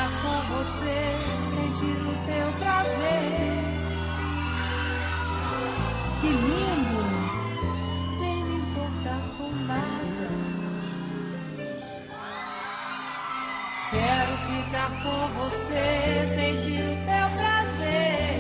ficar com você, sentir o teu prazer. Que lindo, sem me importar com nada. Quero ficar com você, sentir o teu prazer.